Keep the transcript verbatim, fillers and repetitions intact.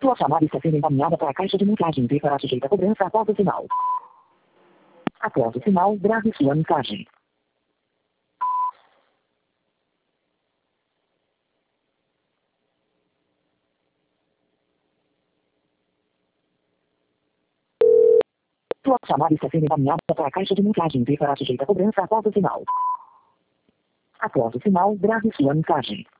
Sua chamada está sendo encaminhada para a caixa de mensagem e será sujeita a cobrança após o sinal. Após o sinal, grave sua mensagem. Sua chamada está sendo encaminhada para a caixa de mensagem e será sujeita a cobrança após o sinal. Após o sinal, grave sua mensagem.